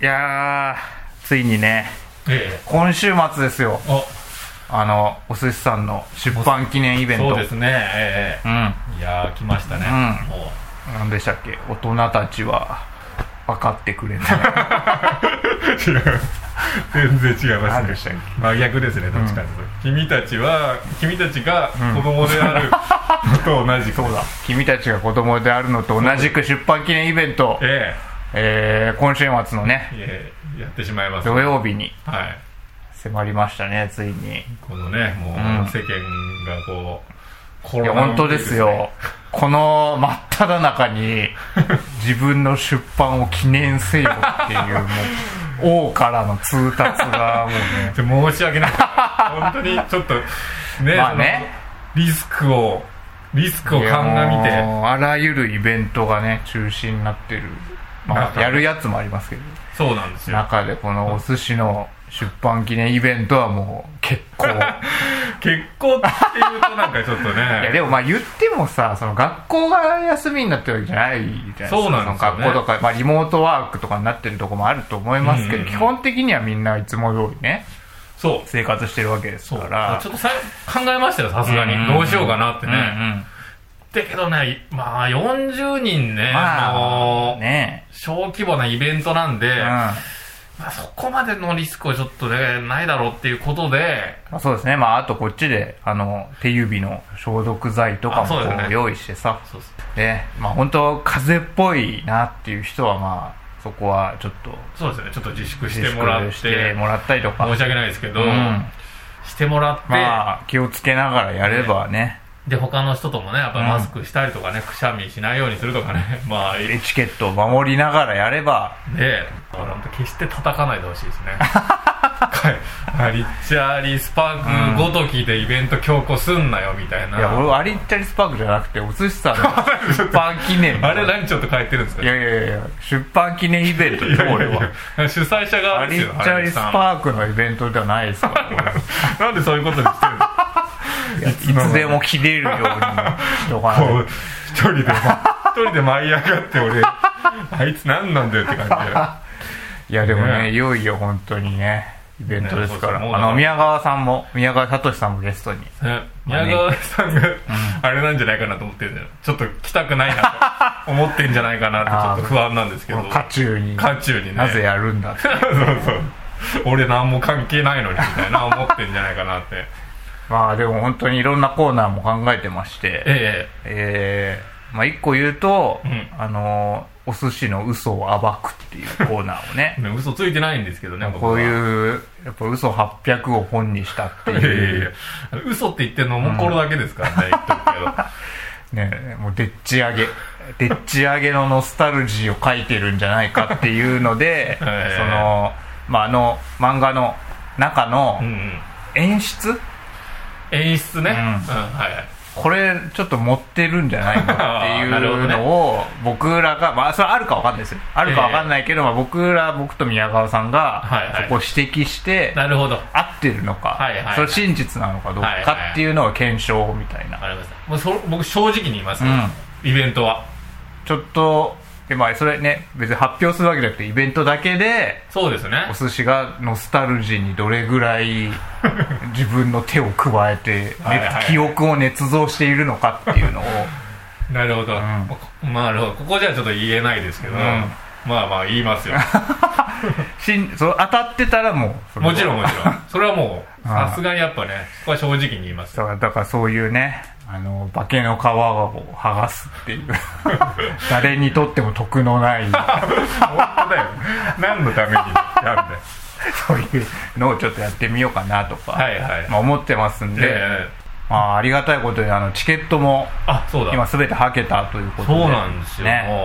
いやーついにね、今週末ですよ。お寿司さんの出版記念イベント。 そうですね、いやー来ましたね、 何でしたっけ、大人たちは分かってくれない違う、全然違いますね。真逆ですね、どっちかというと、君たちが子供であるのと同じく、 そうだ、君たちが子供であるのと同じく出版記念イベント、今週末のね、 やってしまいます、 土曜日に迫りましたね、ついに。 このね、もう世間がこう、 いや本当ですよ、この真っ只中に自分の出版を記念せよっていうもう王からの通達がもうね申し訳ない本当にちょっとね、 まあね、 リスクを鑑みて、 あらゆるイベントがね中止になってる、やるやつもありますけど、 そうなんですよ。 中でこのお寿司の出版記念イベントはもう結構っていうとなんかちょっとねいやでも言ってもさ、その学校が休みになってるわけじゃないじゃないですか。 そうなんですよね。 学校とか、リモートワークとかになってるとこもあると思いますけど、基本的にはみんないつも通りね、そう生活してるわけですから、 ちょっと考えましたよ、さすがに、どうしようかなってね、だけどね、40人ね、小規模なイベントなんで、そこまでのリスクはちょっとねないだろうっていうことで、 そうですね。あとこっちで手指の消毒剤とかも用意してさ、で本当風邪っぽいなっていう人はそこはちょっとそうですね、ちょっと自粛してもらったりとか、 申し訳ないですけど、してもらって、 気をつけながらやればね、 で他の人ともね、やっぱマスクしたりとかね、くしゃみしないようにするとかね、 エチケットを守りながらやればね、決して叩かないでほしいですねリッチャーリースパークごときでイベント強行すんなよみたいな。 いや俺アリッチャリースパークじゃなくてお寿司さんの出版記念あれ何ちょっと変えてるんですか。 いや出版記念イベントで俺は主催者側ですよ。 アリッチャリースパークのイベントではないですからなんでそういうことにしてるんですか。 いつでも切れるようにしとかない一人で舞い上がって俺あいつ何なんだよって感じでいやでもね、いよいよ本当にねイベントですから、宮川聡さんもゲストに、 宮川さんがあれなんじゃないかなと思ってるんだよ。ちょっと来たくないなと思ってんじゃないかなってちょっと不安なんですけど、 渦中にね、 なぜやるんだってそう俺何も関係ないのにみたいな思ってんじゃないかなってでも本当にいろんなコーナーも考えてまして、一個言うと、お寿司の嘘を暴くっていうコーナーをね嘘ついてないんですけどね、 こういうやっぱ嘘800を本にしたっていう嘘って言ってるのもこれだけですからね、言っとくけどもうでっち上げのノスタルジーを書いてるんじゃないかっていうので漫画の中の演出ね、これちょっと持ってるんじゃないかっていうのを僕らがそれあるか分かんないですよ、あるか分かんないけど、僕と宮川さんがそこを指摘して、合ってるのか、それ真実なのかどうかっていうのを検証みたいな。 僕正直に言います、イベントはちょっとそれね、別に発表するわけじゃなくてイベントだけで、 そうですね、 お寿司がノスタルジーにどれぐらい自分の手を加えて記憶を捏造しているのかっていうのをなるほど、ここじゃちょっと言えないですけど、言いますよ当たってたらもちろんそれはもうさすがにやっぱね、そこは正直に言います。 だからそういうね、化けの皮を剥がすっていう誰にとっても得のない本当だよ、何のためにやるんだよそういうのをちょっとやってみようかなとか、思ってますんで、ありがたいことにチケットも今全てはけたということで、 そうなんですよ、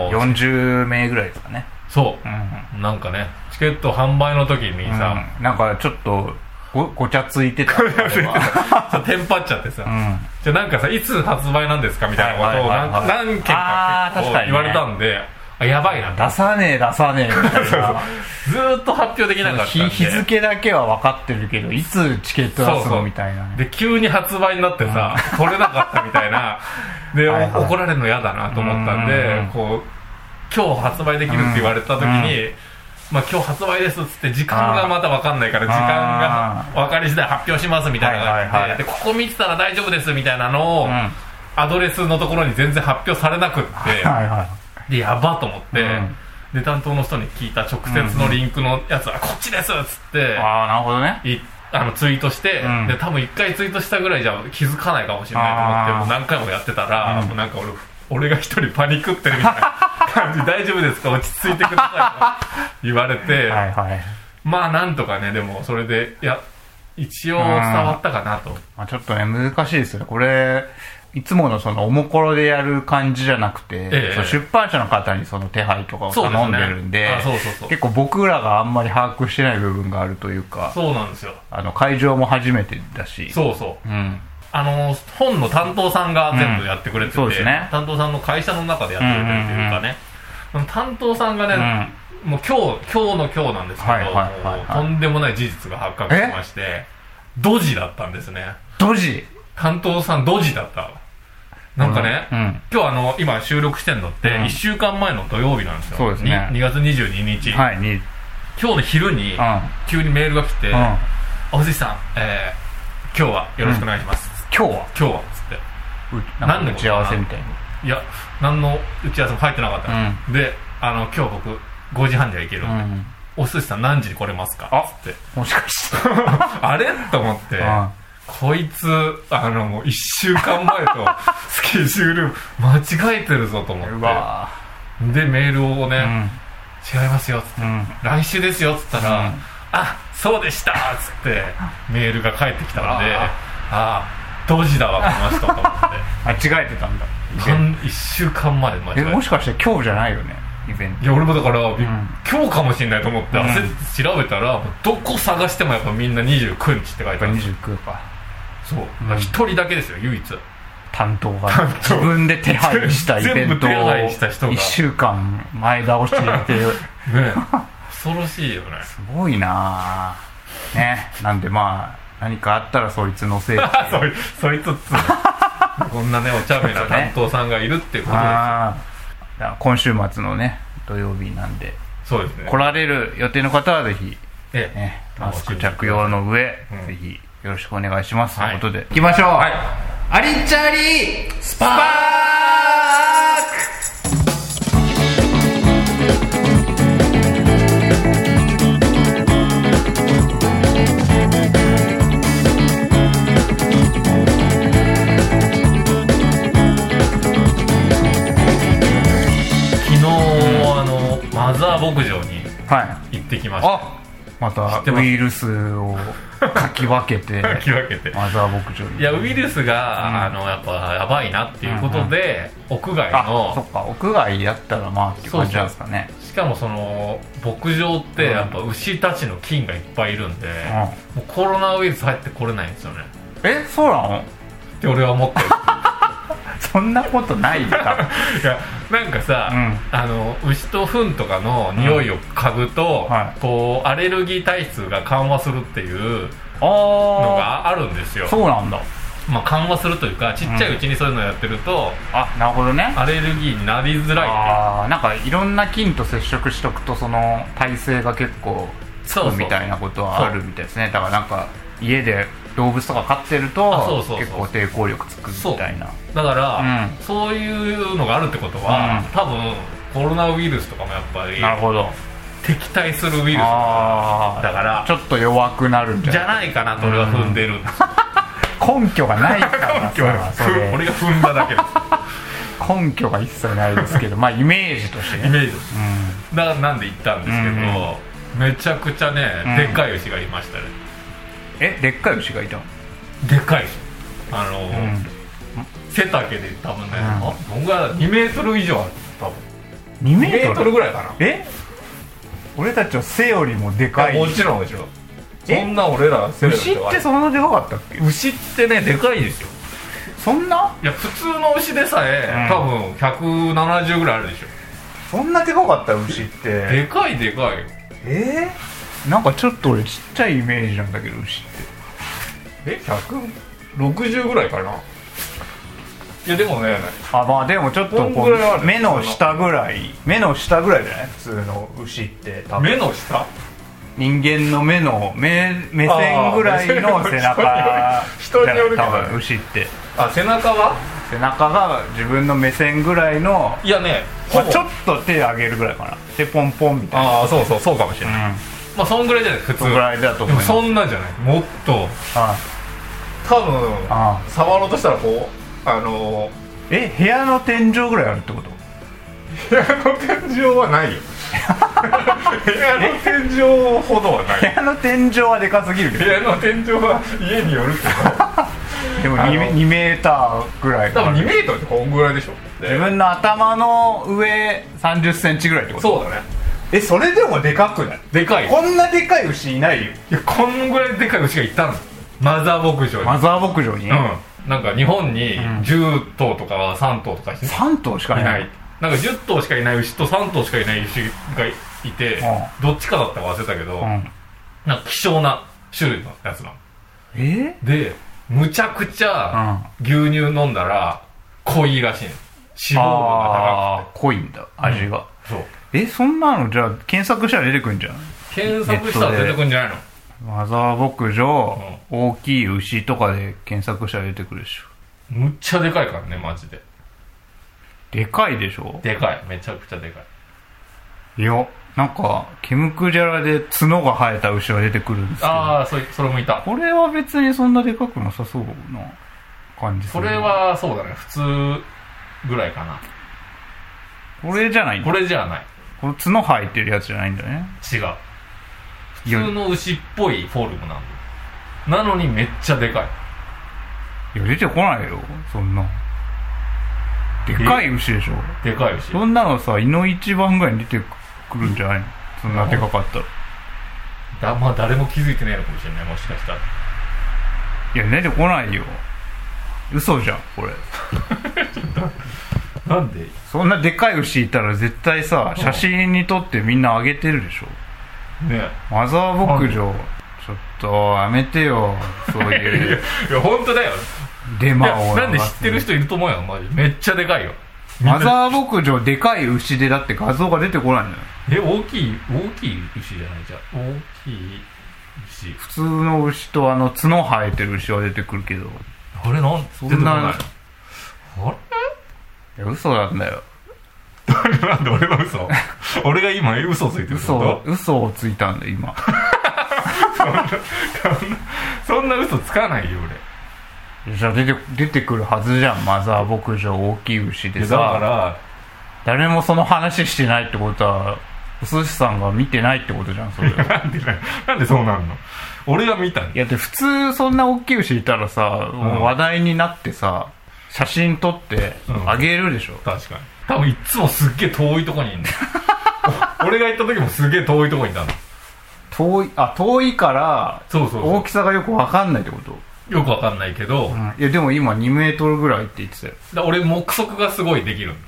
40名ぐらいですかね。 なんかね、チケット販売の時にさ、 なんかちょっとごちゃついてたテンパっちゃってさ、じゃあなんかさ、いつ発売なんですかみたいなことを何件か言われたんで、やばいな、 出さねえみたいなずーっと発表できなかったんで、 日付だけは分かってるけどいつチケット出すのみたいな、 で急に発売になってさ、取れなかったみたいなで怒られるの嫌だなと思ったんで、今日発売できるって言われた時に、 まあ、今日発売ですっつって時間がまた分かんないから時間が分かり次第発表しますみたいな感じで、でここ見てたら大丈夫ですみたいなのを、アドレスのところに全然発表されなくってでやばと思って、で担当の人に聞いた直接のリンクのやつはこっちですっつってなるほどねツイートして、で多分1回ツイートしたぐらいじゃ気づかないかもしれないと思ってもう何回もやってたら、もうなんか俺が一人パニックってるみたいな感じ大丈夫ですか落ち着いてくださいと言われてまあなんとかねでもそれで一応伝わったかなと、 ちょっとね難しいですよねこれいつものそのおもころでやる感じじゃなくて、出版社の方にその手配とかを頼んでるんで、結構僕らがあんまり把握してない部分があるというか、 そうなんですよ会場も初めてだし、 本の担当さんが全部やってくれてて、担当さんの会社の中でやってくれてるというかね、担当さんがね、もう今日の今日なんですけど、とんでもない事実が発覚しまして、ドジだったんですね。 ドジ？ 担当さんドジだった。なんかね、今日今収録してんのって1週間前の土曜日なんですよ。 そうですね。 2月22日。今日の昼に急にメールが来て、おじさん、今日はよろしくお願いします。今日はつって何の打ち合わせみたいな。 いや何の打ち合わせも入ってなかったで、今日僕5時半じゃ行けるんで、お寿司さん何時に来れますかつって、 もしかしてあれと思って、こいつもう1週間前とスケジュール間違えてるぞと思ってでメールをね、違いますよっつって、来週ですよっつったら、そうでしたっつってメールが返ってきたので、ドジだわこの人と思って間違えてたんだ。 1週間まで間違えてもしかして今日じゃないよねイベント。 いや俺もだから、今日かもしれないと思って焦って調べたら、どこ探してもやっぱみんな29日って書いてある。 29か。 そう1人だけですよ唯一担当が自分で手配したイベントを1週間前倒しにやってる恐ろしいよね。 すごいなね。なんで何かあったらそいつのせいそいつっつこんなねお茶目な担当さんがいるっていうことですよ。 今週末のね土曜日なんで、 そうですね、 来られる予定の方はぜひ、マスク着用の上、ぜひよろしくお願いしますということで、行きましょう。アリッチャリースパーク。 マザー牧場に行ってきました。 またウイルスをかき分けてマザー牧場に。 いやウイルスが、やっぱやばいなっていうことで、屋外のそっか屋外やったらっていう感じなんですかね。 しかもその牧場ってやっぱ牛たちの菌がいっぱいいるんで、もうコロナウイルス入ってこれないんですよね。 そうなのって俺は思ってるそんなことないよ。いやなんかさ、牛と糞とかの匂いを嗅ぐと、こうアレルギー体質が緩和するっていうのがあるんですよ。 そうなんだ。 緩和するというかちっちゃいうちにそういうのをやってると、 なるほどね、 アレルギーになりづらいっていう。 なんかいろんな菌と接触しとくとその耐性が結構つくみたいなことはあるみたいですね。だからなんか家で動物とか飼ってると結構抵抗力つくみたいな。 だから、そういうのがあるってことは、多分コロナウイルスとかもやっぱり敵対するウイルスだからちょっと弱くなるんじゃないかなと俺は踏んでるんです。 根拠がないから俺が踏んだだけです根拠が一切ないですけどイメージとしてね。 イメージです、なんで行ったんですけど、めちゃくちゃね、でっかい牛がいましたね。 でっかい牛がいたの？ でっかい牛、背丈で多分ね、どんぐらいだ、2メートル以上ある。多分 2メートルぐらいかな。 俺たちの背よりもでかい。 もちろんそんな俺ら背より牛ってそんなでかかったっけ？ 牛ってねでかいですよ。 そんな？ いや普通の牛でさえ、多分170ぐらいあるでしょ。 そんなでかかった牛って。 でかいなんかちょっと俺ちっちゃいイメージなんだけど牛って。 160ぐらいかな。 いやでもね、 まあでもちょっとこう目の下ぐらいじゃない普通の牛って多分目の下、 人間の目線ぐらいの背中人によるけど、 多分牛って。 背中が自分の目線ぐらいの、 いやね、 ちょっと手上げるぐらいかな、手ポンポンみたいな。 そうかもしれない、まあそんぐらいじゃない普通。 そんぐらいだと思います。 そんなんじゃない、もっと多分触ろうとしたらこう部屋の天井ぐらいあるってこと？ 部屋の天井はないよ部屋の天井ほどはない。 部屋の天井はでかすぎるけど。 部屋の天井は家によるけどでも2メーターぐらい。 多分2メートルってこんぐらいでしょ。 自分の頭の上30センチぐらいってこと？ そうだね。 それでもでかくない？ でかい。 こんなでかい牛いないよ。 いや、こんぐらいでかい牛がいたの、マザー牧場に。なんか日本に10頭とか3頭とか 3頭しかいない。 なんか10頭しかいない牛と3頭しかいない牛がいて、どっちかだったか忘れたけど、なんか希少な種類のやつなの。でむちゃくちゃ牛乳飲んだら濃いらしいの。脂肪分が高くて濃いんだ、味が。 そうそんなのじゃあ検索したら出てくるんじゃない？ 検索したら出てくるんじゃないの？ マザー牧場、大きい牛とかで検索したら出てくるでしょ。 むっちゃでかいからね、マジで。 でかいでしょ？ でかい、めちゃくちゃでかい。 いや、なんかケムクジャラで角が生えた牛が出てくるんですけど、 それもいた。 これは別にそんなでかくなさそうな感じする。 それはそうだね、普通ぐらいかな。 これじゃないんだ。 これじゃない。 この角生えてるやつじゃないんだね。 違う。普通の牛っぽいフォルムなんだ。なのにめっちゃでかい。 いや、出てこないよ、そんな。でかい牛でしょ。 でかい牛。 そんなのさ、いの一番ぐらいに出てくるんじゃないの？そんなでかかったら。 まあ誰も気づいてないのかもしれない、もしかしたら。 いや、出てこないよ。嘘じゃん、これ。 なんで？ そんなでかい牛いたら絶対さ、写真に撮ってみんなあげてるでしょ。 ね。 マザー牧場、ちょっとやめてよ、そういう。 いや、本当だよ。 デマを。 なんで知ってる人いると思うよ、マジ。めっちゃでかいよ。 マザー牧場でかい牛でだって画像が出てこないんだよ。 大きい牛じゃないじゃん。大きい牛。 普通の牛と角生えてる牛は出てくるけど。 あれそんな。 あれ？ いや、嘘なんだよ。 なんで俺の嘘？俺が今嘘ついてるってこと？ 嘘をついたんだ今。 そんな嘘つかないよ俺。じゃあ出てくるはずじゃん、マザー牧場大きい牛でさ。 だから誰もその話してないってことはお寿司さんが見てないってことじゃん、それ。 なんでそうなんの？俺が見たんだ。 いや、で普通そんな大きい牛いたらさ、もう話題になってさ、写真撮ってあげるでしょ。 確かに。多分いつもすっげえ遠いとこにいるんだよ。俺が行った時もすげえ遠いとこにいたの。 遠いから大きさがよく分かんないってこと？ よく分かんないけど、 いやでも今2メートルぐらいって言ってたよ。 俺目測がすごいできる。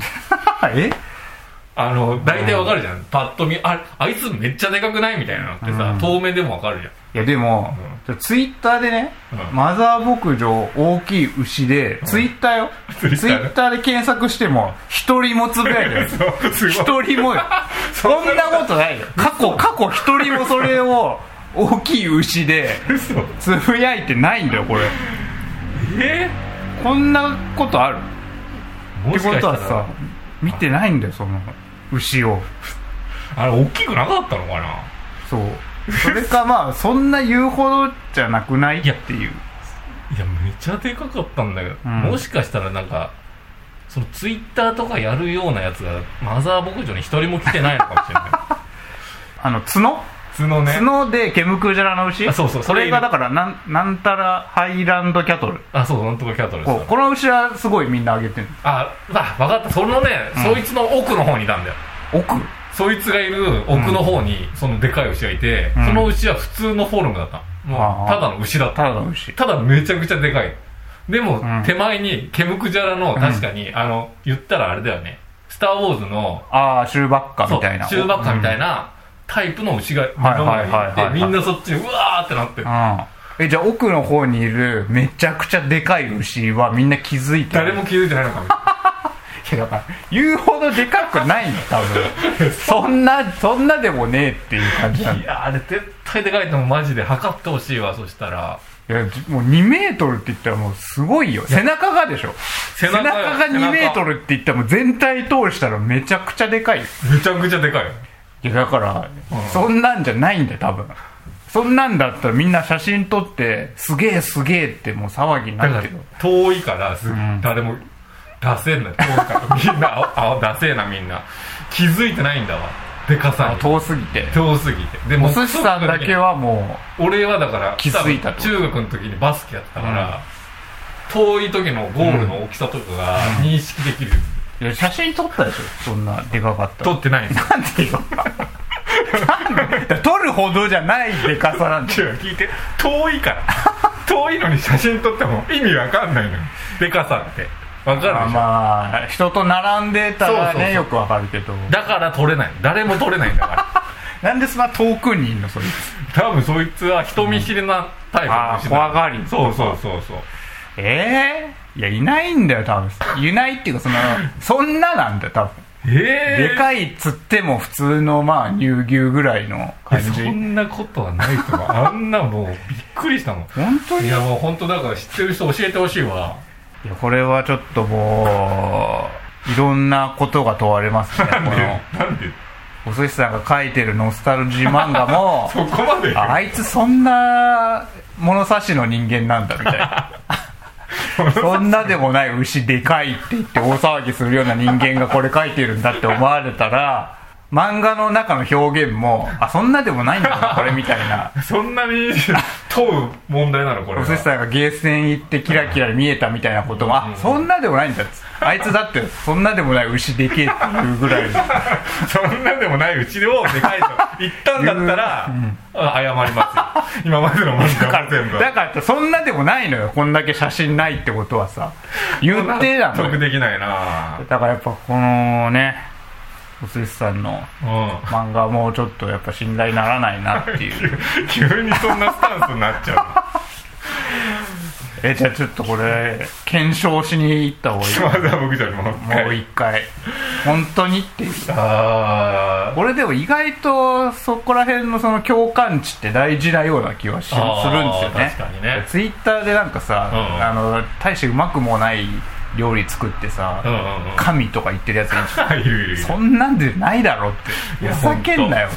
大体分かるじゃん、パッと見。あいつめっちゃでかくないみたいなのってさ、遠目でも分かるじゃん。 いやでも、ツイッターでね、マザー牧場大きい牛で、ツイッターよ、ツイッターで検索しても一人もつぶやいてる。一人もよ。そんなことないよ。過去一人もそれを大きい牛でつぶやいてないんだよ、これ。こんなことある？ってことはさ、見てないんだよ、その牛を。 あれ大きくなかったのかな。 そう。それかまあそんな言うほどじゃなくないっていう。 いやめちゃでかかったんだけど、もしかしたらなんかそのツイッターとかやるようなやつがマザー牧場に一人も来てないのかもしれない。角でケムクジャラの牛。 そうそれがだからなんたらハイランドキャトル。 そうなんとかキャトルです。 この牛はすごいみんなあげてる。 分かった。そのね、そいつの奥の方にいたんだよ。そいつがいる奥の方にそのでかい牛がいて、その牛は普通のフォルムだった。もうただの牛だった。ただめちゃくちゃでかい。でも、手前にケムクジャラの、確かに言ったらあれだよね、スター・ウォーズのシューバッカみたいな、 シューバッカみたいなタイプの牛が目の前にいて、みんなそっちにうわーってなってる。 じゃあ奥の方にいるめちゃくちゃでかい牛はみんな気づいて誰も気づいてないのかも。 いやだから言うほどでかくないの多分そんなでもねえっていう感じなんだ。 いやあれ絶対でかいと思う。マジで測ってほしいわ。そしたらいやもう2メートルって言ったらもうすごいよ。背中がでしょ。背中が2メートルって言ったらもう全体通したらめちゃくちゃでかいよ。 めちゃくちゃでかいよ。 いやだから、そんなんじゃないんだよ多分。そんなんだったらみんな写真撮ってすげえすげえってもう騒ぎになるけど、 遠いから誰も出せんな。遠いからみんな出せえな。みんな気づいてないんだわ、でかさに。 遠すぎて。 でもお寿司さんだけはもう俺はだから気づいたと。 中学の時にバスケやってたから、遠い時のゴールの大きさとかが認識できる。 いや写真撮ったでしょそんなでかかったら。 撮ってないんですよ。 なんでよ撮るほどじゃないでかさなんだよ。 聞いて、遠いから遠いのに写真撮っても意味わかんないのよ。でかさってわかるでしょ。 まあ人と並んでたらねよくわかるけど、 だから撮れない。誰も撮れないんだからなんでそんな遠くにいんのそいつ。 多分そいつは人見知りなタイプの人。 怖がり。 そういやいないんだよ多分。いないっていうかそんななんだよ多分。でかいっつっても普通のまあ乳牛ぐらいの感じ。 そんなことはないと思う。あんなもうびっくりしたもん。 本当に。 いやもう本当だから知ってる人教えてほしいわ。 いやこれはちょっともういろんなことが問われますね。 なんでお寿司さんが書いてるノスタルジー漫画もそこまであいつそんな物差しの人間なんだみたいなそんなでもない牛でかいって言って大騒ぎするような人間がこれ書いてるんだって思われたら、漫画の中の表現もそんなでもないんだなこれみたいなそんなに問う問題なのこれは。 お寿司さんがゲーセン行ってキラキラ見えたみたいなことも、そんなでもないんだっつ。あいつだってそんなでもない牛でけえっていうぐらいそんなでもない牛をでかいと言ったんだったら、謝りますよ。今までの漫画全部だからそんなでもないのよ。こんだけ写真ないってことはさ言ってなのよ。 納得できないな。 だからやっぱこのねお寿司さんの漫画はもうちょっとやっぱ信頼ならないなっていう急にそんなスタンスになっちゃじゃあちょっとこれ検証しに行った方がいい。 まだ僕じゃもう一回本当にっていう。俺でも意外とそこら辺のその共感値って大事なような気はするんですよね。 確かにね。 ツイッターでなんかさ、大してうまくもない料理作ってさ、神とか言ってるやついるそんなんでないだろってふざけんなよって。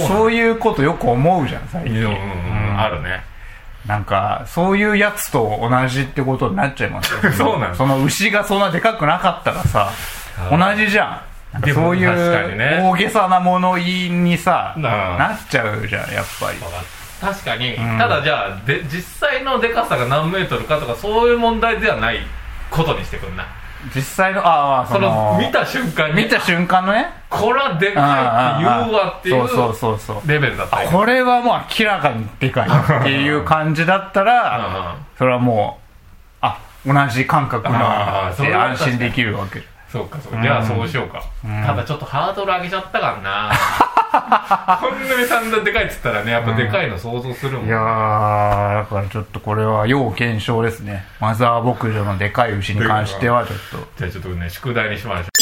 そういうことよく思うじゃん最近。 あるね。 なんかそういうやつと同じってことになっちゃいますよそうなんその牛がそんなでかくなかったらさ同じじゃん。なんかそういう大げさな物言いにさなっちゃうじゃんやっぱり。 確かに、ただじゃあ実際のでかさが何メートルかとかそういう問題ではないことにしてくんな。 実際のその見た瞬間のねこれはでかいって言うわっていうレベルだったこれはもう明らかにでかいっていう感じだったらそれはもう同じ感覚ので安心できるわけ。 そうかじゃあそうしようか。ただちょっとハードル上げちゃったからなこんなにさんなでかいっつったらねやっぱでかいの想像するもん。 いやーだからちょっとこれは要検証ですね。マザー牧場のでかい牛に関してはちょっとじゃあちょっとね宿題にしましょう。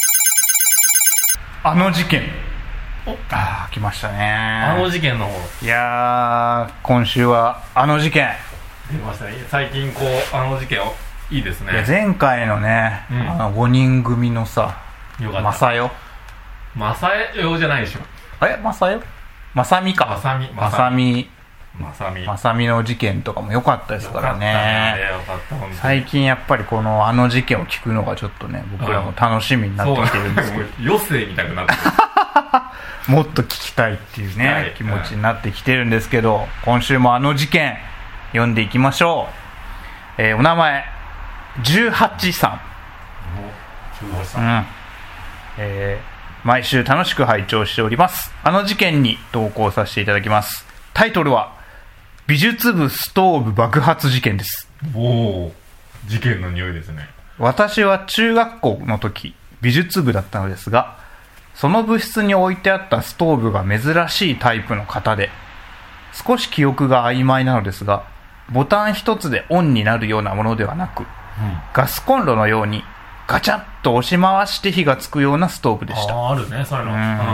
あの事件来ましたね。 あの事件の方。 いやー今週はあの事件出ましたね。最近こうあの事件をいいですね。 いや前回のね、5人組のさマサヨじゃないでしょ。 マサヨマサミか。マサミの事件とかも良かったですからね。最近やっぱりこのあの事件を聞くのがちょっとね僕らも楽しみになってきてるんですけど余生みたくなってもっと聞きたいっていうね気持ちになってきてるんですけど、今週もあの事件読んでいきましょう。お名前18さん。毎週楽しく拝聴しております。あの事件に投稿させていただきます。タイトルは美術部ストーブ爆発事件です。 事件の匂いですね。 私は中学校の時美術部だったのですが、その部室に置いてあったストーブが珍しいタイプの型で、 少し記憶が曖昧なのですが、ボタン一つでオンになるようなものではなく、ガスコンロのようにガチャッと押し回して火がつくようなストーブでした。 あるね、そういう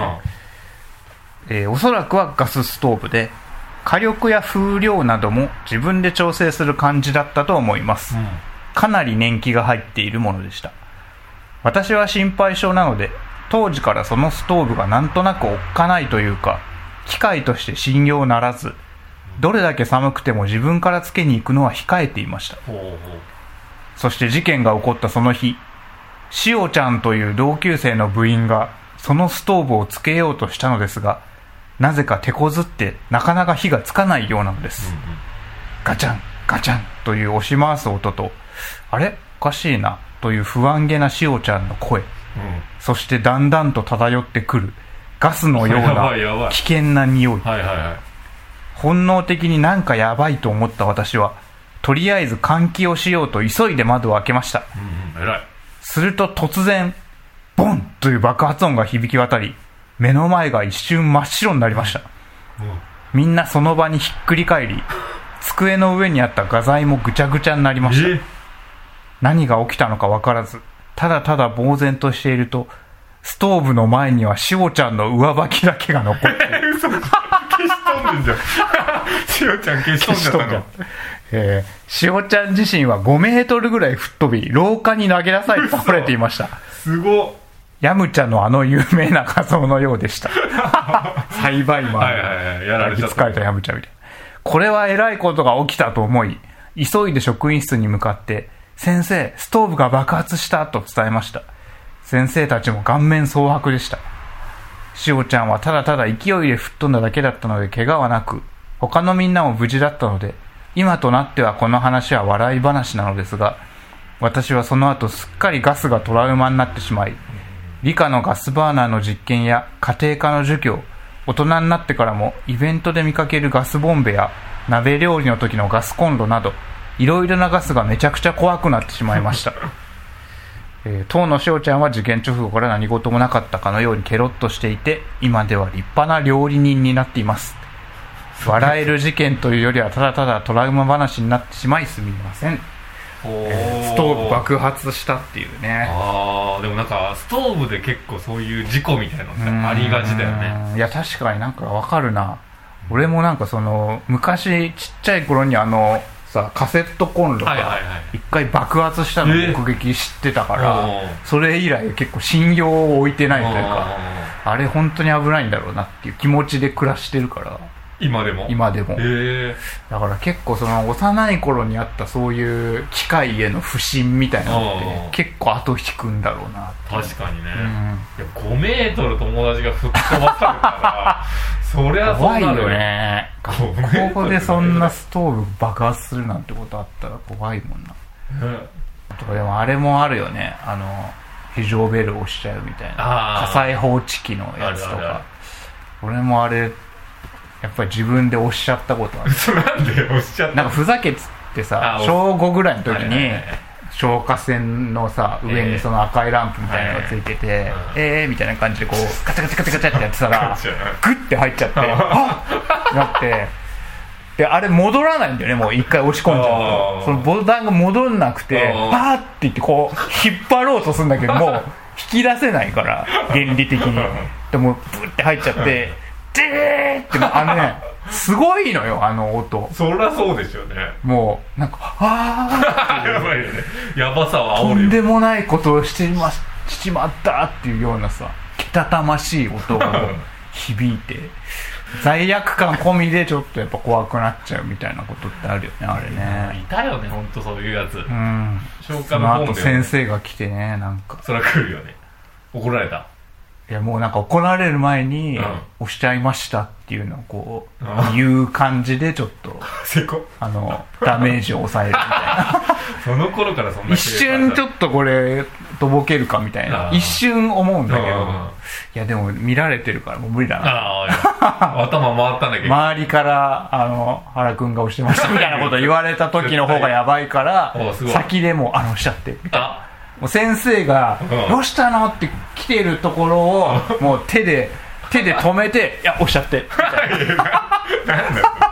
の。おそらくはガスストーブで、火力や風量なども自分で調整する感じだったと思います。かなり年季が入っているものでした。私は心配性なので、当時からそのストーブがなんとなくおっかないというか、機械として信用ならず、どれだけ寒くても自分からつけに行くのは控えていました。そして事件が起こったその日、しおちゃんという同級生の部員がそのストーブをつけようとしたのですが、なぜか手こずってなかなか火がつかないようなのです。ガチャンガチャンという押し回す音と、あれおかしいなという不安げなしおちゃんの声、そしてだんだんと漂ってくるガスのような危険な匂い。本能的になんかやばいと思った私は、とりあえず換気をしようと急いで窓を開けました。すると突然ボンという爆発音が響き渡り、目の前が一瞬真っ白になりました。みんなその場にひっくり返り、机の上にあった画材もぐちゃぐちゃになりました。何が起きたのか分からず、ただただ呆然としていると、ストーブの前にはしおちゃんの上履きだけが残っている。 嘘、消し飛んでんじゃん。しおちゃん消し飛んじゃったの。 しおちゃん自身は5メートルぐらい吹っ飛び、廊下に投げ出されて倒れていました。 すごっ。 ヤムチャのあの有名な画像のようでした。栽培マンに抱きつかれたヤムチャみたいな。これはえらいことが起きたと思い、急いで職員室に向かって、先生、ストーブが爆発したと伝えました。先生たちも顔面蒼白でした。しおちゃんはただただ勢いで吹っ飛んだだけだったので怪我はなく、他のみんなも無事だったので、今となってはこの話は笑い話なのですが、私はその後すっかりガスがトラウマになってしまい、理科のガスバーナーの実験や家庭科の授業、大人になってからもイベントで見かけるガスボンベや鍋料理の時のガスコンロなど、いろいろなガスがめちゃくちゃ怖くなってしまいました。当のしおちゃんは事件直後から何事もなかったかのようにケロッとしていて、今では立派な料理人になっています。笑える事件というよりはただただトラウマ話になってしまいすみません。ストーブ爆発したっていうね。 でもなんかストーブで結構そういう事故みたいなのってありがちだよね。 いや確かになんかわかるな。俺もなんかその昔ちっちゃい頃にさ、カセットコンロが一回爆発したのを目撃してたから、それ以来結構信用を置いてないというか、あれ本当に危ないんだろうなっていう気持ちで暮らしてるから。 今でもだから結構その幼い頃にあったそういう機械への不信みたいなのって結構後引くんだろうなって。 確かにね、いや5メートル友達が吹っ飛ばされたらそりゃそうなるよね。学校でそんなストーブ爆発するなんてことあったら怖いもんな。とかでもあれもあるよね、非常ベル押しちゃうみたいな火災報知器のやつとか。俺もあれやっぱり自分で押しちゃったことある。 なんで押しちゃった？ なんかふざけつってさ、小5ぐらいの時に消火栓のさ上にその赤いランプみたいなのがついてて、みたいな感じでこうガチャガチャガチャガチャってやってたらグッて入っちゃってあっなって、であれ戻らないんだよね。もう一回押し込んじゃうとそのボタンが戻んなくて、パーって言ってこう引っ張ろうとするんだけどもう引き出せないから原理的に。でもブッて入っちゃってでーってすごいのよあの音。 そりゃそうでしょうね。 もうなんかやばいよね。やばさはとんでもないことをしちまったっていうようなさけたたましい音が響いて罪悪感込みでちょっとやっぱ怖くなっちゃうみたいなことってあるよねあれね。 いたよねほんとそういうやつ。消火の本でその後先生が来てね、なんかそりゃ来るよね。怒られた？ いやもうなんか怒られる前に押しちゃいましたっていうのをこう言う感じでちょっとダメージを抑えるみたいなその頃からそんな一瞬ちょっとこれとぼけるかみたいな一瞬思うんだけど、いやでも見られてるからもう無理だな。 頭回ったんだけど周りから原くんが押してましたみたいなこと言われた時の方がやばいから先でも押しちゃってみたいな。もう先生がどうしたのって来てるところをもう手で止めていや押しちゃってみたいな。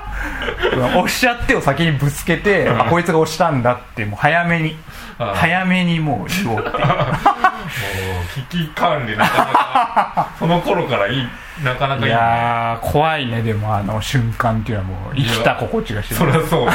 押しちゃってを先にぶつけて、あこいつが押したんだってもう早めにもう言おうっていうもう危機管理なかなかその頃からなかなかいい、ね、 いやー怖いね。でも瞬間っていうのはもう生きた心地がしてる。 そりゃそうだ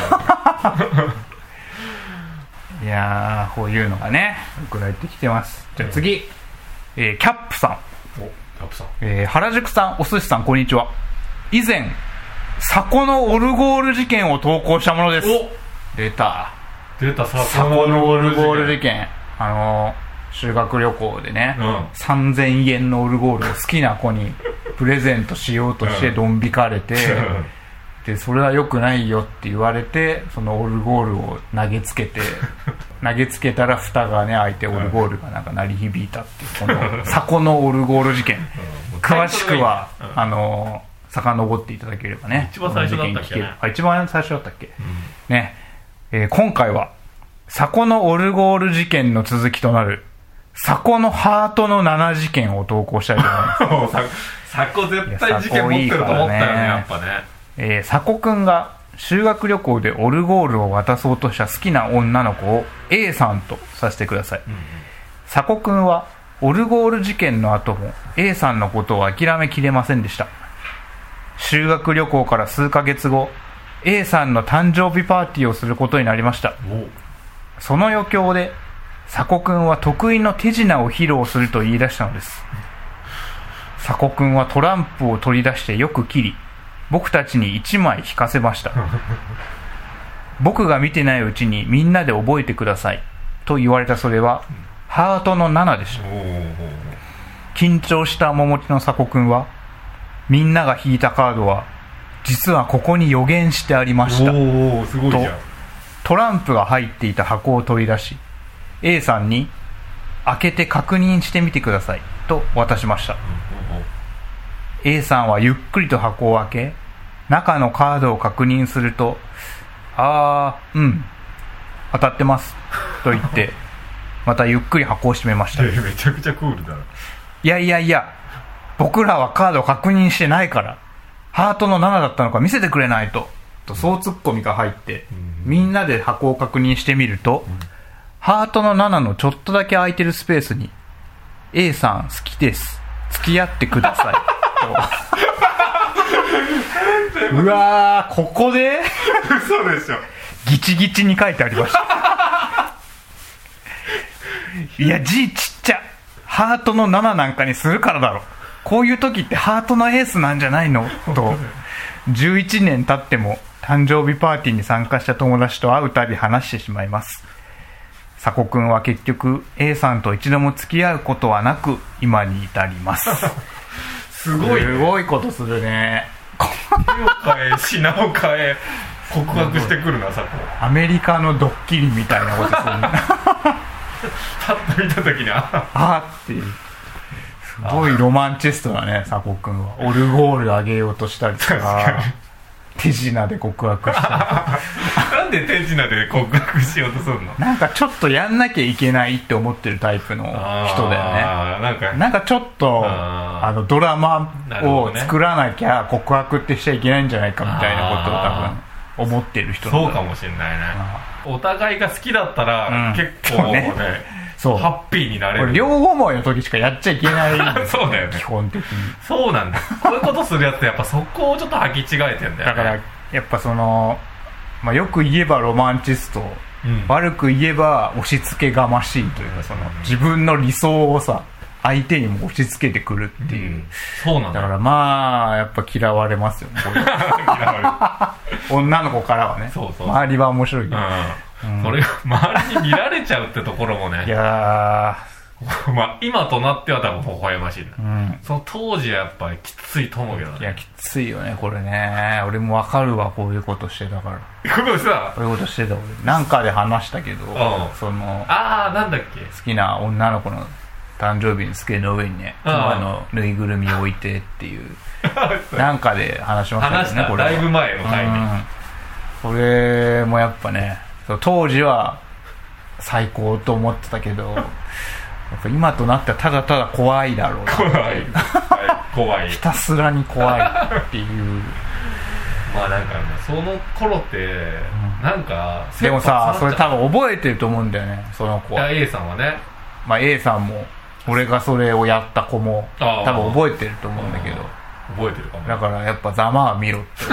いやーこういうのがね送られてきてます。じゃあ次、キャップさん。原宿さん、お寿司さん、こんにちは。以前サコのオルゴール事件を投稿したものです。出たサコのオルゴール事件。修学旅行でね、3000円のオルゴールを好きな子にプレゼントしようとしてドン引かれてでそれは良くないよって言われて、そのオルゴールを投げつけたら蓋がね開いてオルゴールがなんか鳴り響いたっていう、このサコのオルゴール事件、詳しくは遡っていただければね。 一番最初だったっけね。 一番最初だったっけ、ね。今回はサコのオルゴール事件の続きとなるサコのハートの7事件を投稿したいと思いますサコ絶対事件持ってると思ったよね、やっぱね。 サコくんが修学旅行でオルゴールを渡そうとした好きな女の子を A さんとさせてください。サコくんはオルゴール事件の後も A さんのことを諦めきれませんでした。修学旅行から数ヶ月後、 A さんの誕生日パーティーをすることになりました。その余興でサコくんは得意の手品を披露すると言い出したのです。サコくんはトランプを取り出してよく切り、僕たちに1枚引かせました。僕が見てないうちにみんなで覚えてくださいと言われた。それはハートの7でした。緊張した面持ちのサコくんは、みんなが引いたカードは実はここに予言してありましたすごいじゃん。 とトランプが入っていた箱を取り出し、 A さんに開けて確認してみてくださいと渡しました。A さんはゆっくりと箱を開け、中のカードを確認すると、当たってますと言ってまたゆっくり箱を閉めました。 めちゃくちゃクールだな。 いや僕らはカードを確認してないから、ハートの7だったのか見せてくれないとそうツッコミが入って、みんなで箱を確認してみると、ハートの7のちょっとだけ空いてるスペースに A さん好きです付き合ってくださいとうわー、ここで嘘でしょ。 ギチギチに書いてありましたいや字ちっちゃ、ハートの7なんかにするからだろ、こういう時ってハートのエースなんじゃないのと11年経っても誕生日パーティーに参加した友達と会うたび話してしまいます。サコくんは結局 A さんと一度も付き合うことはなく今に至りますすごい、ね、 すごいことするね。 手を変え品を変え告白してくるな、サコ。 アメリカのドッキリみたいなことするねパッと見た時にっていう、すごいロマンチストだね、サコくんは。オルゴールあげようとしたりとか手品で告白したりとかなんで手品で告白しようとするの？ なんかちょっとやんなきゃいけないって思ってるタイプの人だよね。なんかちょっとドラマを作らなきゃ告白ってしちゃいけないんじゃないかみたいなことを多分思ってる人なんだ。 そうかもしれないね。お互いが好きだったら、結構ねそうハッピーになれる。 これ両思いの時しかやっちゃいけないんですそうだよね、 基本的に。 そうなんだ。こういうことするやつってやっぱそこをちょっと履き違えてんだよね。 だからやっぱよく言えばロマンチスト、悪く言えば押し付けがましいというか、自分の理想をさ相手にも押し付けてくるっていう、 そうなんだ。 だからやっぱ嫌われますよね女の子からはね。 そう周りは面白いけど、 それが周りに見られちゃうってところもね。 いや今となっては多分微笑ましいな、その当時はやっぱりきついと思うけどね。 いやきついよねこれね。俺も分かるわ、こういうことしてたから。 こういうことしてた俺なんかで話したけど、 なんだっけ、 好きな女の子の誕生日に机の上にね熊のぬいぐるみを置いてっていうなんかで話しましたけどね。これだいぶ前のタイミング、 これもやっぱね、当時は最高と思ってたけどやっぱ今となってはただただ怖いだろうな。 怖いひたすらに怖いっていうまあなんかね、その頃ってなんか、 でもさ、それ多分覚えてると思うんだよね、その子は。 A さんはね、 まあ A さんも俺がそれをやった子も多分覚えてると思うんだけど、 覚えてるかも。 だからやっぱざまは見ろって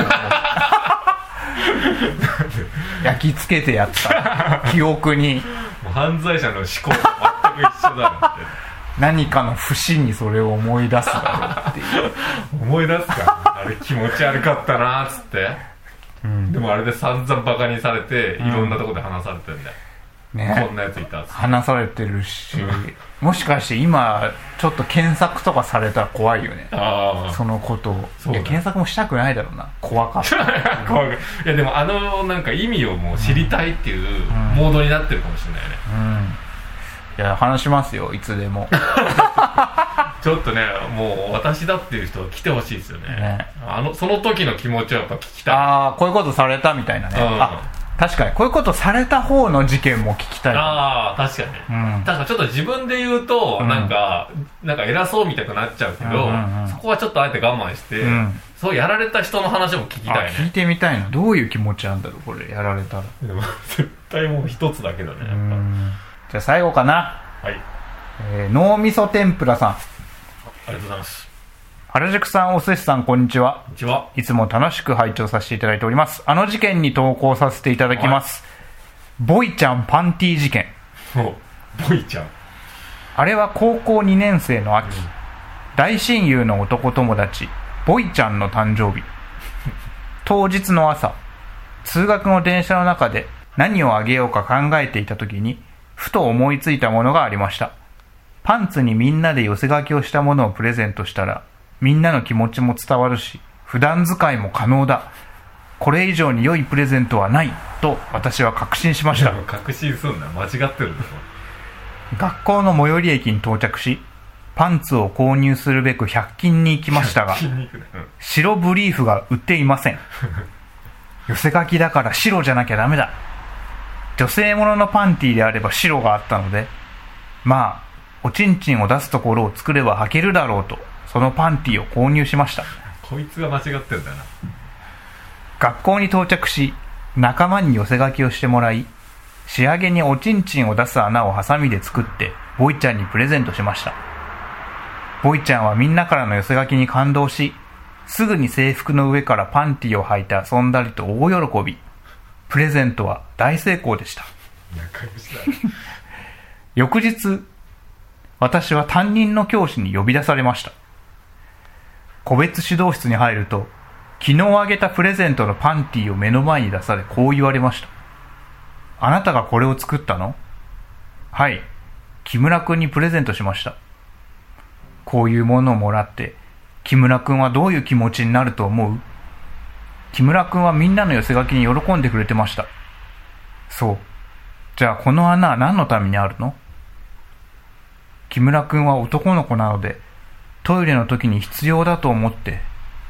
焼き付けてやった記憶に。 もう犯罪者の思考と全く一緒だなって何かの節にそれを思い出すだろうっていう思い出すか、あれ気持ち悪かったなっつって、でもあれで散々バカにされて、いろんなとこで話されてるんだよ、ね、こんなやついたっつって話されてるし、もしかして今ちょっと検索とかされたら怖いよね、そのことを。いや検索もしたくないだろうな、怖かった怖い。いやでもなんか意味をもう知りたいっていうモードになってるかもしれないね。 いや話しますよ、いつでもちょっとね、もう私だっていう人来てほしいですよ ね。その時の気持ちをやっぱ聞きたい。 こういうことされたみたいなね、確かにこういうことされた方の事件も聞きたい。 確かに、確かちょっと自分で言うと、なんか偉そうみたくなっちゃうけど、そこはちょっとあえて我慢して、そうやられた人の話も聞きたいね。 聞いてみたいな、どういう気持ちなんだろうこれ、やられたら。 でも絶対もう一つだけだね、やっぱ。 じゃあ最後かな。 はい。 脳みそ天ぷらさん、 ありがとうございます。 原宿さん、お寿司さん、こんにちは。 こんにちは。 いつも楽しく拝聴させていただいております。事件に投稿させていただきます。ボイちゃんパンティ事件。 ボイちゃん、 あれは高校2年生の秋、大親友の男友達ボイちゃんの誕生日。当日の朝、通学の電車の中で何をあげようか考えていた時に、ふと思いついたものがありました。パンツにみんなで寄せ書きをしたものをプレゼントしたら、みんなの気持ちも伝わるし、普段使いも可能だ。これ以上に良いプレゼントはないと私は確信しました。 確信すんな、間違ってるんだぞ。 学校の最寄り駅に到着し、パンツを購入するべく100均に行きましたが、白ブリーフが売っていません。寄せ書きだから白じゃなきゃダメだ。女性もののパンティであれば白があったので、まあおちんちんを出すところを作れば履けるだろうと、そのパンティを購入しました。 こいつが間違ってるんだな。 学校に到着し、仲間に寄せ書きをしてもらい、仕上げにおちんちんを出す穴をハサミで作ってボイちゃんにプレゼントしました。ボイちゃんはみんなからの寄せ書きに感動し、すぐに制服の上からパンティを履いて遊んだりと大喜び。プレゼントは大成功でした。 仲良しだ翌日、私は担任の教師に呼び出されました。個別指導室に入ると、昨日あげたプレゼントのパンティを目の前に出され、こう言われました。あなたがこれを作ったの？はい、木村くんにプレゼントしました。こういうものをもらって木村くんはどういう気持ちになると思う？木村くんはみんなの寄せ書きに喜んでくれてました。そう。じゃあこの穴は何のためにあるの？木村くんは男の子なのでトイレの時に必要だと思って。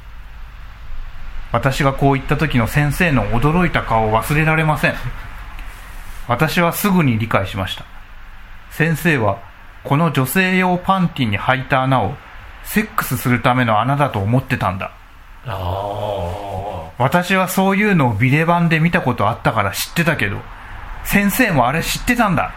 私がこう言った時の先生の驚いた顔を忘れられません。私はすぐに理解しました。先生はこの女性用パンティに履いた穴をセックスするための穴だと思ってたんだ。私はそういうのをビデバンで見たことあったから知ってたけど、先生もあれ知ってたんだ。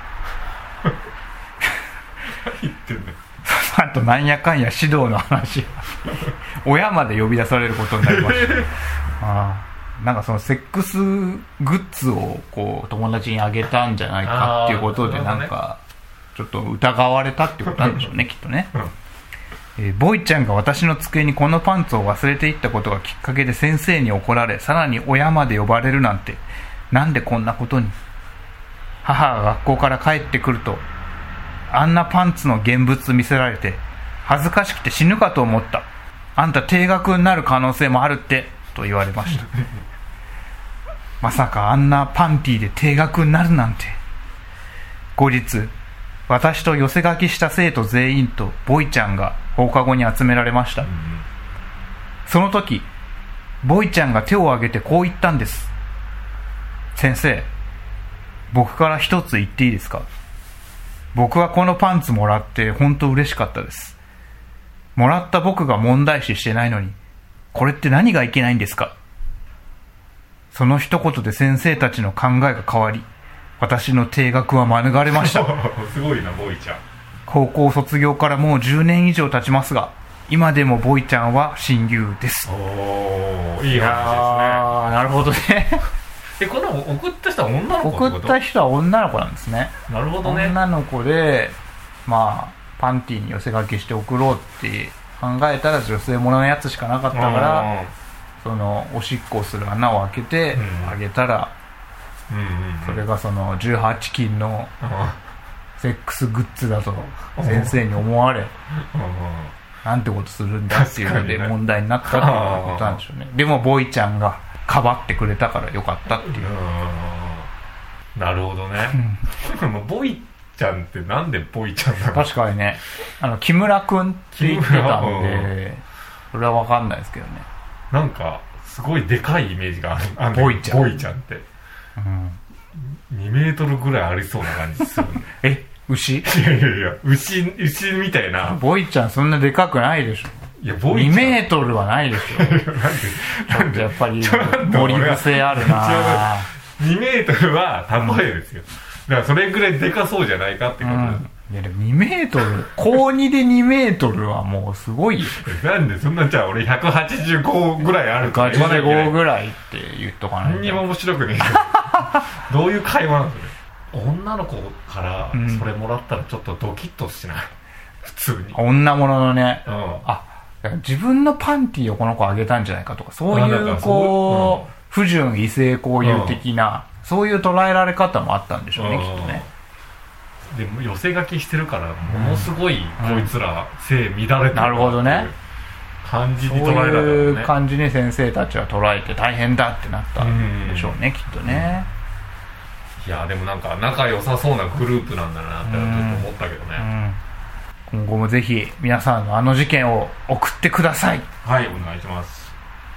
何言ってんの。 あとなんやかんや指導の話親まで呼び出されることになりましたなんかそのセックスグッズをこう友達にあげたんじゃないかっていうことで、なんかちょっと疑われたってことなんでしょうねきっとね、ボイちゃんが私の机にこのパンツを忘れていったことがきっかけで先生に怒られ、さらに親まで呼ばれるなんて、なんでこんなことに。母が学校から帰ってくると、あんなパンツの現物見せられて恥ずかしくて死ぬかと思った。あんた停学になる可能性もあるってと言われましたまさかあんなパンティで停学になるなんて。後日、私と寄せ書きした生徒全員とボイちゃんが放課後に集められました。その時、ボイちゃんが手を挙げてこう言ったんです。先生、僕から一つ言っていいですか？僕はこのパンツもらって本当嬉しかったです。もらった僕が問題視してないのに、これって何がいけないんですか？ その一言で先生たちの考えが変わり、私の停学は免れましたすごいな、ボイちゃん。 高校卒業からもう10年以上経ちますが、今でもボイちゃんは親友です。 おー、いい話ですね。 なるほどねこの送った人は女の子ってこと？ 送った人は女の子なんですね。 なるほどね。 女の子で、まあパンティーに寄せ書きして送ろうって考えたら女性もののやつしかなかったから、そのおしっこをする穴を開けてあげたら、それがその18禁のセックスグッズだと先生に思われ、なんてことするんだっていうので問題になったっていうことなんでしょうね。でもボイちゃんがかばってくれたからよかったっていう。 なるほどねボイちゃんってなんでボイちゃんなの？ 確かにね、木村くんって言ってたんで、それは分かんないですけどね。 なんかすごいでかいイメージがある。 ボイちゃんって、2メートルぐらいありそうな感じする牛？ いや牛みたいな。 ボイちゃんそんなでかくないでしょ。 いや、ボイちゃん 2メートルはないでしょなんでやっぱり盛り癖あるな 2メートルは例えですよ、だからそれぐらいでかそうじゃないかってことです、 いやでも2メートル高2で2メートルはもうすごいよなんでそんな、じゃあ俺185ぐらいあるから言わなきゃいけない。 185ぐらいって言っとかないと。 何にも面白くねえけどどういう会話なんですかね。女の子からそれもらったらちょっとドキッとしない？普通に女物のね、自分のパンティーをこの子あげたんじゃないかとか、そういうこう、不純異性交友的な、そういう捉えられ方もあったんでしょうね、きっとね。 でも寄せ書きしてるからものすごいこいつら性乱れてるなるほどね、 感じに捉えられたそうね。 いう感じに先生たちは捉えて大変だってなったんでしょうね、きっとね。 いやでもなんか仲良さそうなグループなんだなってちょっと思ったけどね。 今後もぜひ皆さんのあの事件を送ってください。 はい、お願いします。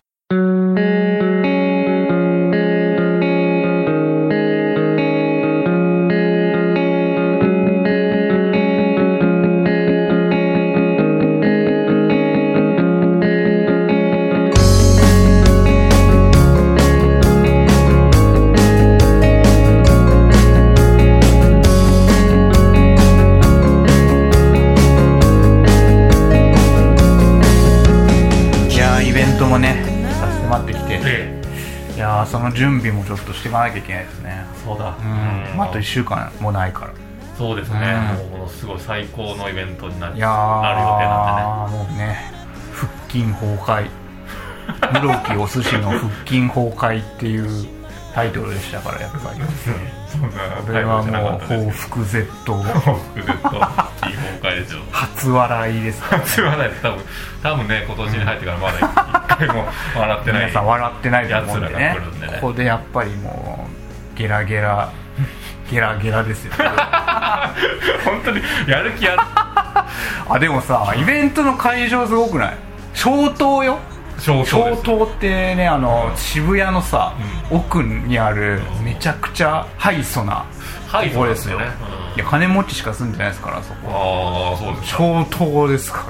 その準備もちょっとしていかなきゃいけないですね。 そうだ、 あと1週間もないから。 そうですね、もうすごい最高のイベントになる予定なんでね。もうね、腹筋崩壊室木お寿司の腹筋崩壊っていうタイトルでしたから、やっぱりこれはもう報復絶倒いい崩壊ですよ。 初笑いですから、ね、 初笑いです。多分ね、今年に入ってからまだ一回も笑ってない皆さん笑ってないと思うんでね、ここでやっぱりもうゲラゲラですよ本当にやる気あるでもさ、イベントの会場すごくない？小東よ。小東ってね、渋谷のさ、奥にあるめちゃくちゃハイソなとこですよ。いや、金持ちしか住んでないですから、そこ。 そうです。 小東ですから、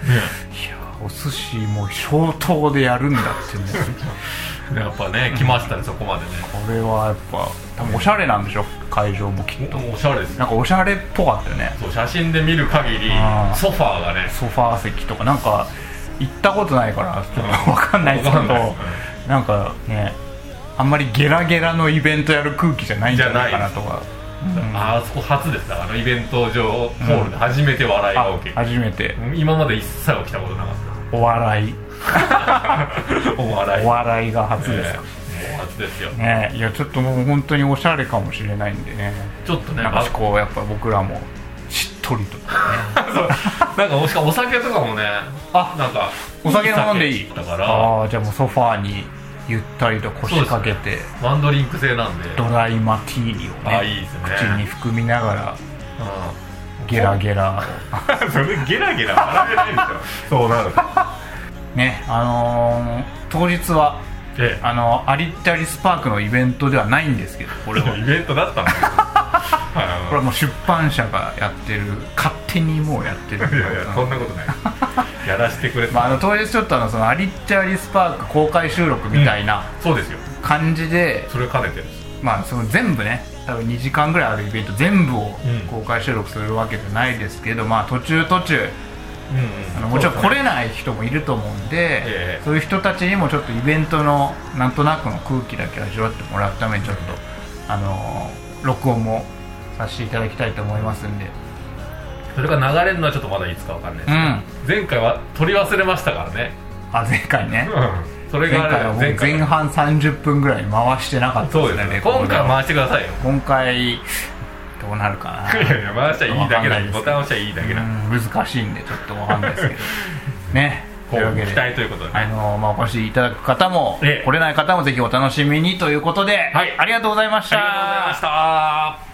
いやお寿司も小東でやるんだってねやっぱね、来ましたね、そこまでね。 これはやっぱ多分おしゃれなんでしょ、会場もきっと。 おしゃれです。 なんかおしゃれっぽかったよね。 そう、写真で見る限りソファーがね、 ソファー席とか、なんか行ったことないからちょっと分かんないですけど、なんかね、あんまりゲラゲラのイベントやる空気じゃないんじゃないかなとか。 あそこ初です。だからイベント場ホールで初めて笑いが起きる。 初めて。 今まで一切起きたことなかった。 お笑いお笑いが初ですか。 初ですよね。いや、ちょっともう本当におしゃれかもしれないんでね、 ちょっとね、 なんかこうやっぱ僕らもしっとりとねなんかしかもお酒とかもね、なんかお酒飲んでいいだから、 じゃあもうソファーにゆったりと腰掛けて、 ワンドリンク制なんでドライマティーニをね、 いいですね、 口に含みながら、ゲラゲラそれゲラゲラ笑えないでしょそうなるね。当日はアリッチャリスパークのイベントではないんですけど、これはイベントだったんだけどこれはもう出版社がやってる勝手手にもうやってる。 いやいや、そんなことないやらせてくれた、 当日ちょっとそのアリッチアリスパーク公開収録みたいな、 そうですよ感じで、 それ兼ねてる。 その全部ね、多分2時間ぐらいあるイベント全部を公開収録するわけじゃないですけど、途中もちろん来れない人もいると思うんで、そういう人たちにもちょっとイベントのなんとなくの空気だけ味わってもらうためにちょっと録音もさせていただきたいと思いますんで、 それが流れるのはちょっとまだいつかわかんないですけど、前回は取り忘れましたからね。 前回ね、 それが前半30分ぐらい回してなかったですね。 そうですね、今回は回してくださいよ。 今回どうなるかな。 いやいや、回しちゃいいだけだ、ボタン押しちゃいいだけだ。 難しいんでちょっとわかんないですけどね。 というわけで期待ということで、 お越しいただく方も、来れない方もぜひお楽しみにということで、ありがとうございました。 ありがとうございました。